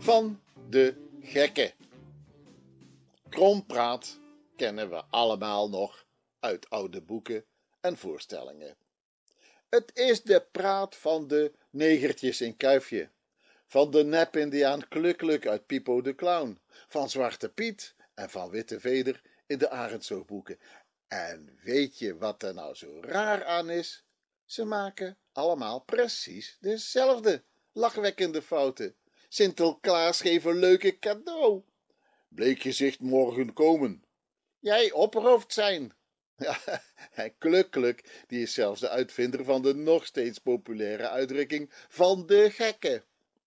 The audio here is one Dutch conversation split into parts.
van de gekken. Krompraat kennen we allemaal nog uit oude boeken en voorstellingen. Het is de praat van de negertjes in Kuifje, van de nep-indiaan Klukluk uit Pipo de Clown, van Zwarte Piet en van Witte Veder in de Arendsoogboeken. En weet je wat er nou zo raar aan is? Ze maken allemaal precies dezelfde lachwekkende fouten. Sinterklaas geeft een leuke cadeau. Bleekgezicht morgen komen. Jij opperhoofd zijn. Ja, en Klukluk, die is zelfs de uitvinder van de nog steeds populaire uitdrukking van de gekken.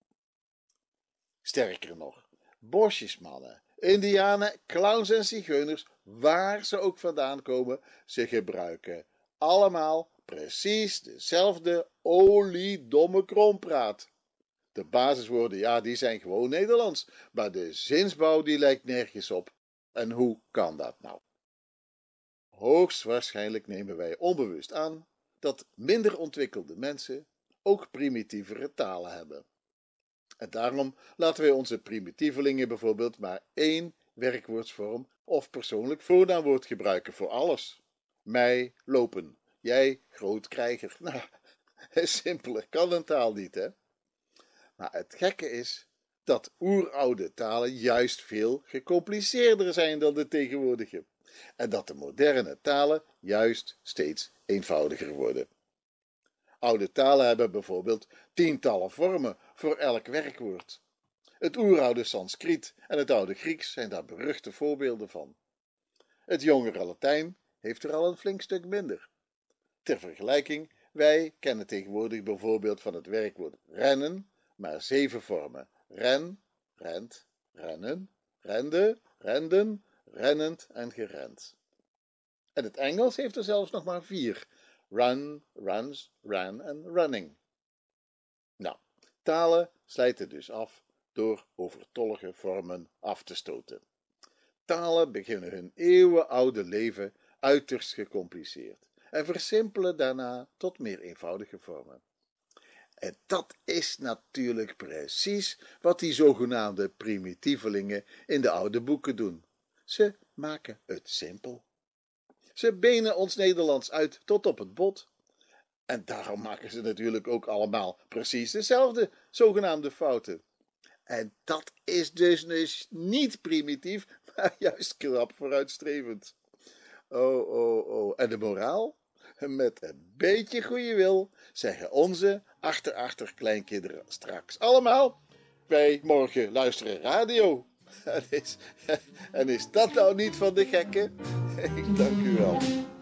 Sterker nog, bosjesmannen, indianen, clowns en zigeuners, waar ze ook vandaan komen, ze gebruiken allemaal precies dezelfde oliedomme krompraat. De basiswoorden, ja, die zijn gewoon Nederlands, maar de zinsbouw die lijkt nergens op. En hoe kan dat nou? Hoogstwaarschijnlijk nemen wij onbewust aan dat minder ontwikkelde mensen ook primitievere talen hebben. En daarom laten wij onze primitievelingen bijvoorbeeld maar één werkwoordsvorm of persoonlijk voornaamwoord gebruiken voor alles. Mij lopen, jij grootkrijger. Nou, simpeler kan een taal niet, hè? Maar het gekke is dat oeroude talen juist veel gecompliceerder zijn dan de tegenwoordige. En dat de moderne talen juist steeds eenvoudiger worden. Oude talen hebben bijvoorbeeld tientallen vormen voor elk werkwoord. Het oeroude Sanskriet en het oude Grieks zijn daar beruchte voorbeelden van. Het jongere Latijn heeft er al een flink stuk minder. Ter vergelijking, wij kennen tegenwoordig bijvoorbeeld van het werkwoord rennen maar 7 vormen. Ren, rent, rennen, rende, renden, rennend en gerend. En het Engels heeft er zelfs nog maar 4. Run, runs, ran en running. Nou, talen slijten dus af door overtollige vormen af te stoten. Talen beginnen hun eeuwenoude leven uiterst gecompliceerd en versimpelen daarna tot meer eenvoudige vormen. En dat is natuurlijk precies wat die zogenaamde primitievelingen in de oude boeken doen. Ze maken het simpel. Ze benen ons Nederlands uit tot op het bot. En daarom maken ze natuurlijk ook allemaal precies dezelfde zogenaamde fouten. En dat is dus niet primitief, maar juist knap vooruitstrevend. Oh. En de moraal? Met een beetje goede wil zeggen onze achterkleinkinderen straks allemaal: wij morgen luisteren radio. En is dat nou niet van de gekken? Ik dank u wel.